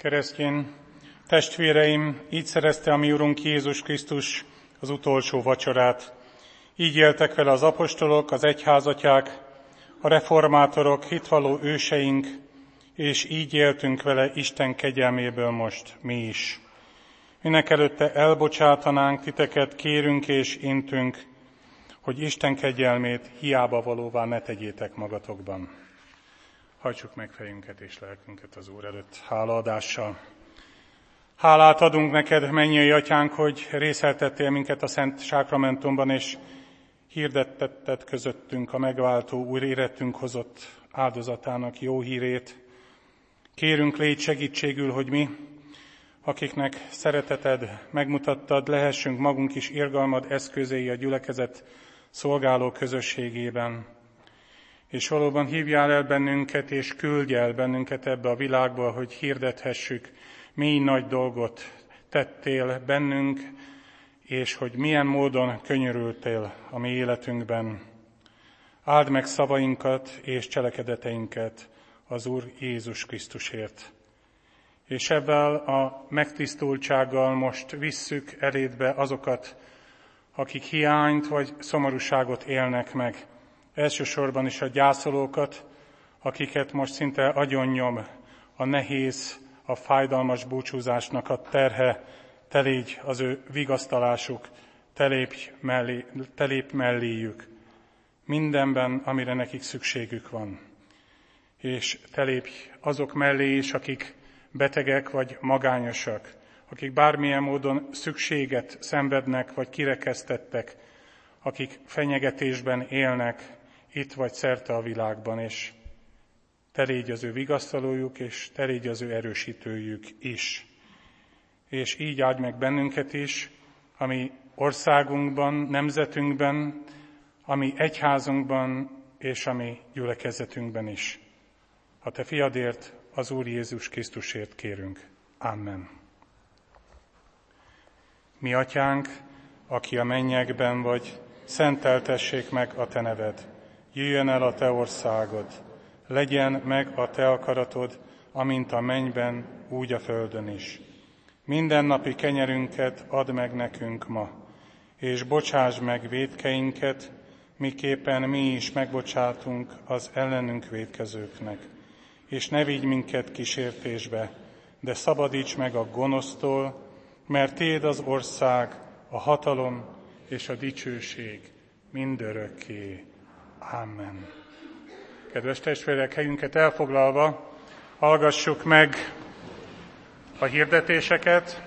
Keresztény testvéreim, így szerezte a mi Urunk Jézus Krisztus az utolsó vacsorát. Így éltek vele az apostolok, az egyházatyák, a reformátorok, hitvalló őseink, és így éltünk vele Isten kegyelméből most mi is. Mindenekelőtte elbocsátanánk titeket, kérünk és intünk, hogy Isten kegyelmét hiába valóvá ne tegyétek magatokban. Hajtsuk meg fejünket és lelkünket az Úr előtt hálaadással. Hálát adunk neked, mennyei Atyánk, hogy részeltettél minket a Szent Sákramentumban, és hirdettetted közöttünk a megváltó új érettünk hozott áldozatának jó hírét. Kérünk, légy segítségül, hogy mi, akiknek szereteted megmutattad, lehessünk magunk is irgalmad eszközei a gyülekezet szolgáló közösségében. És valóban hívjál el bennünket, és küldj el bennünket ebbe a világba, hogy hirdethessük, mi nagy dolgot tettél bennünk, és hogy milyen módon könyörültél a mi életünkben. Áld meg szavainkat és cselekedeteinket az Úr Jézus Krisztusért. És ebben a megtisztultsággal most visszük elédbe azokat, akik hiányt vagy szomorúságot élnek meg. Elsősorban is a gyászolókat, akiket most szinte agyonnyom a nehéz, a fájdalmas búcsúzásnak a terhe, te légy az ő vigasztalásuk, te lépj melléjük mindenben, amire nekik szükségük van. És te lépj azok mellé is, akik betegek vagy magányosak, akik bármilyen módon szükséget szenvednek vagy kirekesztettek, akik fenyegetésben élnek itt vagy szerte a világban, és te légy az ő vigasztalójuk, és te légy az ő erősítőjük is. És így áldj meg bennünket is, ami országunkban, nemzetünkben, ami egyházunkban, és ami gyülekezetünkben is. A te fiadért, az Úr Jézus Krisztusért kérünk. Amen. Mi atyánk, aki a mennyekben vagy, szenteltessék meg a te neved. Jöjjön el a te országod. Legyen meg a te akaratod, amint a mennyben, úgy a földön is. Mindennapi kenyerünket add meg nekünk ma, és bocsáss meg vétkeinket, miképpen mi is megbocsátunk az ellenünk vétkezőknek. És ne vigy minket kísértésbe, de szabadíts meg a gonosztól, mert tiéd az ország, a hatalom és a dicsőség mindörökké. Amen. Kedves testvérek, helyünket elfoglalva, hallgassuk meg a hirdetéseket.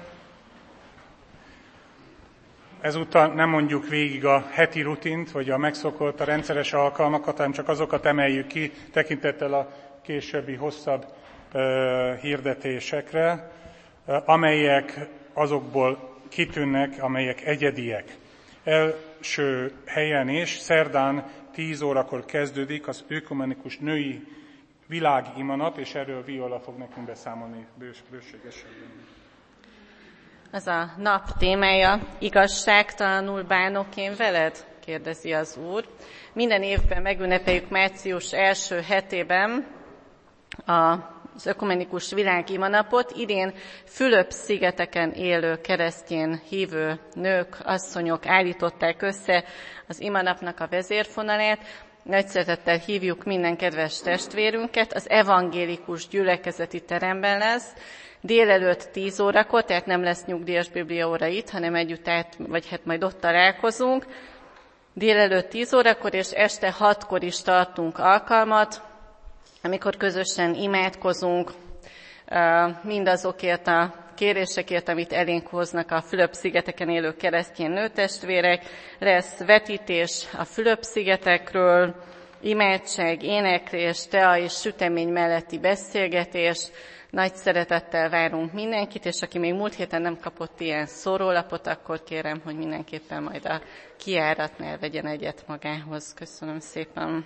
Ezúttal nem mondjuk végig a heti rutint, vagy a megszokott, a rendszeres alkalmakat, hanem csak azokat emeljük ki, tekintettel a későbbi hosszabb hirdetésekre, amelyek azokból kitűnnek, amelyek egyediek. Első helyen is, szerdán 10 órakor kezdődik az ökumenikus női világimanap, és erről Viola fog nekünk beszámolni bőségesebben. Az a nap témája, igazságtalanul bánok én veled? Kérdezi az Úr. Minden évben megünnepeljük március első hetében az ökumenikus világimanapot. Idén Fülöp-szigeteken élő keresztény hívő nők, asszonyok állították össze az imanapnak a vezérfonalát. Nagy szeretettel hívjuk minden kedves testvérünket. Az evangélikus gyülekezeti teremben lesz, délelőtt 10 órakor, tehát nem lesz nyugdíjas bibliaóra itt, hanem együtt majd ott találkozunk. Délelőtt 10 órakor és este 6-kor is tartunk alkalmat, amikor közösen imádkozunk mindazokért a kérésekért, amit elénk hoznak a Fülöp-szigeteken élő keresztény nőtestvérek. Lesz vetítés a Fülöp-szigetekről, imádság, éneklés, tea és sütemény melletti beszélgetés. Nagy szeretettel várunk mindenkit, és aki még múlt héten nem kapott ilyen szórólapot, akkor kérem, hogy mindenképpen majd a kijáratnál vegyen egyet magához. Köszönöm szépen.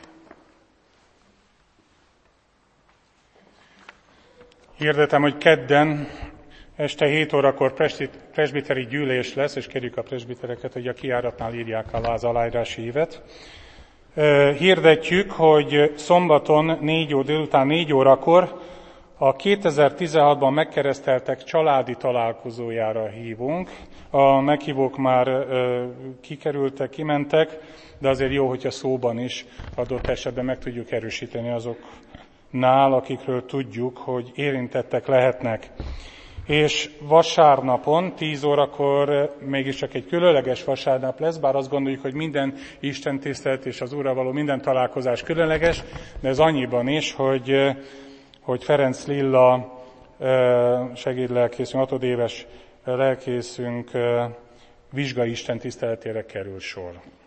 Hirdetem, hogy kedden este 7 órakor presbiteri gyűlés lesz, és kérjük a presbitereket, hogy a kijáratnál írják alá az aláírási ívet. Hirdetjük, hogy szombaton délután 4 órakor A 2016-ban megkereszteltek családi találkozójára hívunk. A meghívók már kikerültek, kimentek, de azért jó, hogyha szóban is adott esetben meg tudjuk erősíteni azoknál, akikről tudjuk, hogy érintettek lehetnek. És vasárnapon, 10 órakor mégiscsak egy különleges vasárnap lesz, bár azt gondoljuk, hogy minden istentisztelet és az Úrral való minden találkozás különleges, de ez annyiban is, hogy Ferenc Lilla segédlelkészünk, 6 éves lelkészünk vizsgai istentiszteletére kerül sor.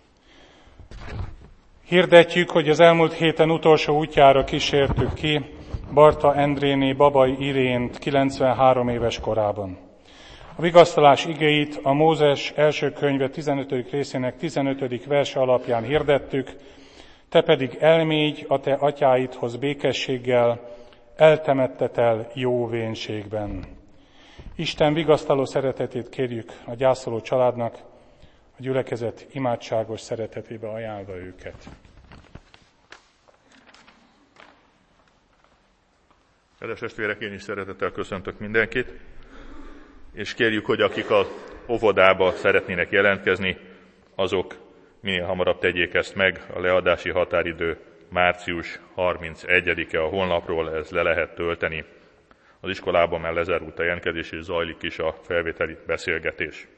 Hirdetjük, hogy az elmúlt héten utolsó útjára kísértük ki Barta Endréné Babai Irént 93 éves korában. A vigasztalás igéit a Mózes első könyve 15. részének 15. verse alapján hirdettük, te pedig elmégy a te atyáidhoz békességgel, eltemettetel jó vénségben. Isten vigasztaló szeretetét kérjük a gyászoló családnak, a gyülekezet imádságos szeretetébe ajánlva őket. Kedves testvérek, én is szeretettel köszöntök mindenkit, és kérjük, hogy akik az óvodába szeretnének jelentkezni, azok minél hamarabb tegyék ezt meg. A leadási határidő március 31-e, a honlapról ez le lehet tölteni. Az iskolában már lezárult a jelentkezés, és zajlik is a felvételi beszélgetés.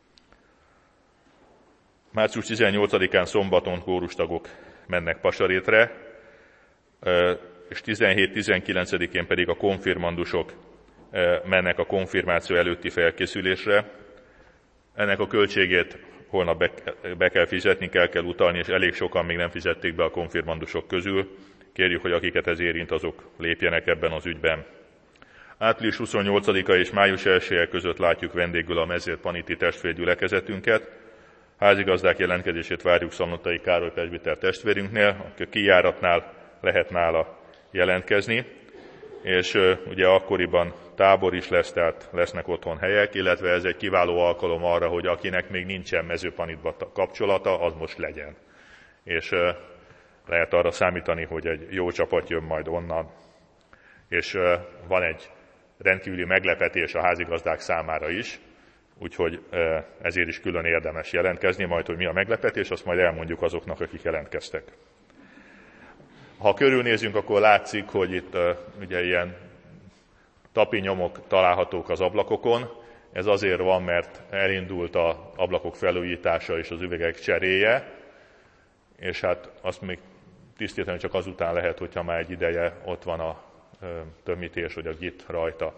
Március 18-án szombaton kórustagok mennek Pasarétre, és 17-19-én pedig a konfirmandusok mennek a konfirmáció előtti felkészülésre. Ennek a költségét holnap be kell fizetni, kell utalni, és elég sokan még nem fizették be a konfirmandusok közül. Kérjük, hogy akiket ez érint, azok lépjenek ebben az ügyben. Április 28-a és május 1-e között látjuk vendégül a Mezőr-Paniti testvérgyülekezetünket. Házigazdák jelentkezését várjuk Szalnottai Károly presbiter testvérünknél, aki a kijáratnál lehet nála jelentkezni, és ugye akkoriban tábor is lesz, tehát lesznek otthon helyek, illetve ez egy kiváló alkalom arra, hogy akinek még nincsen Mezőpanitba kapcsolata, az most legyen. És lehet arra számítani, hogy egy jó csapat jön majd onnan. És van egy rendkívüli meglepetés a házigazdák számára is, úgyhogy ezért is külön érdemes jelentkezni, majd hogy mi a meglepetés, azt majd elmondjuk azoknak, akik jelentkeztek. Ha körülnézünk, akkor látszik, hogy itt ugye ilyen tapinyomok találhatók az ablakokon. Ez azért van, mert elindult az ablakok felújítása és az üvegek cseréje, és hát azt még tisztítani csak azután lehet, hogyha már egy ideje ott van a tömítés, vagy a git rajta.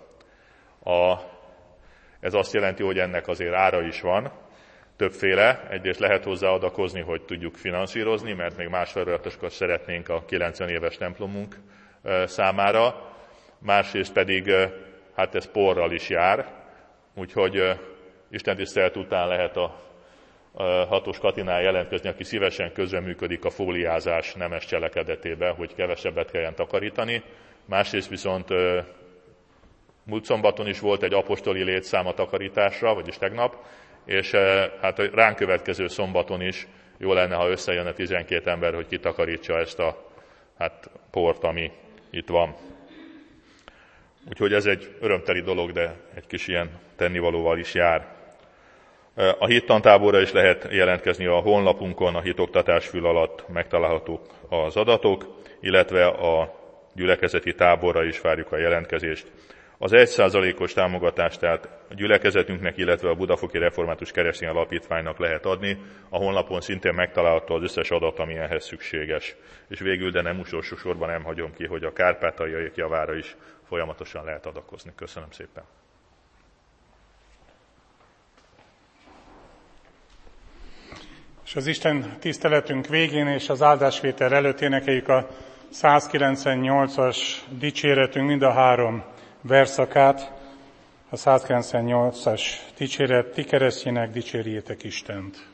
Ez azt jelenti, hogy ennek azért ára is van, többféle. Egyrészt lehet hozzá adakozni, hogy tudjuk finanszírozni, mert még más feliratokat szeretnénk a 90 éves templomunk számára. Másrészt pedig, hát ez porral is jár, úgyhogy istentisztelet után lehet a Hatos Katinál jelentkezni, aki szívesen közreműködik a fóliázás nemes cselekedetében, hogy kevesebbet kelljen takarítani. Másrészt viszont múlt szombaton is volt egy apostoli létszám a takarításra, vagyis tegnap, és hát ránk következő szombaton is jó lenne, ha összejönne 12 ember, hogy kitakarítsa ezt a port, ami itt van. Úgyhogy ez egy örömteli dolog, de egy kis ilyen tennivalóval is jár. A hittantáborra is lehet jelentkezni a honlapunkon, a hitoktatás fül alatt megtalálhatók az adatok, illetve a gyülekezeti táborra is várjuk a jelentkezést. Az 1%-os támogatást tehát a gyülekezetünknek, illetve a Budafoki Református Keresztény Alapítványnak lehet adni. A honlapon szintén megtalálható az összes adat, ami ehhez szükséges. És végül, de nem utolsó sorban nem hagyom ki, hogy a kárpátaljaiak javára is folyamatosan lehet adakozni. Köszönöm szépen. És az Isten tiszteletünk végén és az áldásvétel előtt énekeljük a 198-as dicséretünk mind a 3 verszakát. A 198-as dicséret: ti keresztjének dicsérjétek Istent.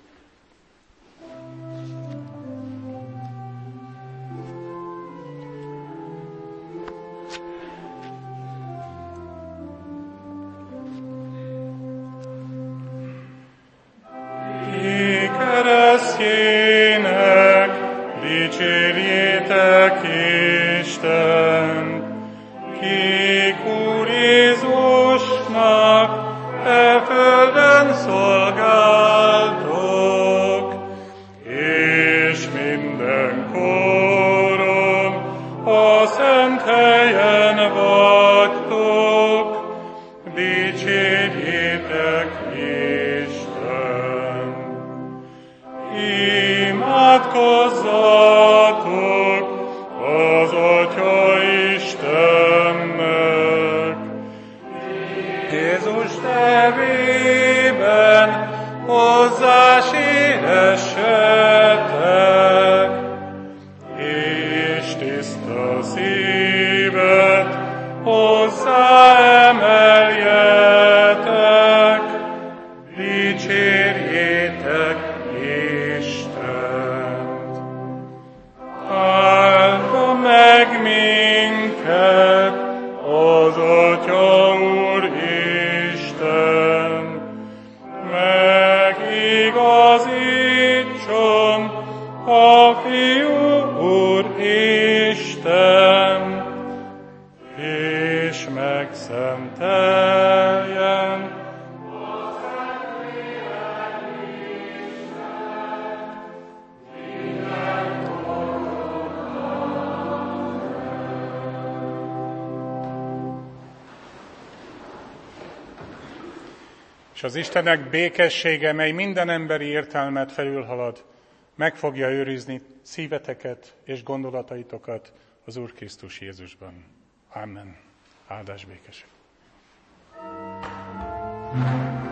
Ti keresztjének dicsérjétek Istent. Ki Imádkozzatok az Atya Istennek. Jézus nevében hozzá siessetek, És tiszta szívet hozzá emeljetek, dicsérjétek Istent. Áldja meg minket az Atya Úristen, megigazítson a Fiú Úristen, és megszenteljen és az Istennek békessége, mely minden emberi értelmet felülhalad, meg fogja őrizni szíveteket és gondolataitokat az Úr Krisztus Jézusban. Amen. Áldás békesség.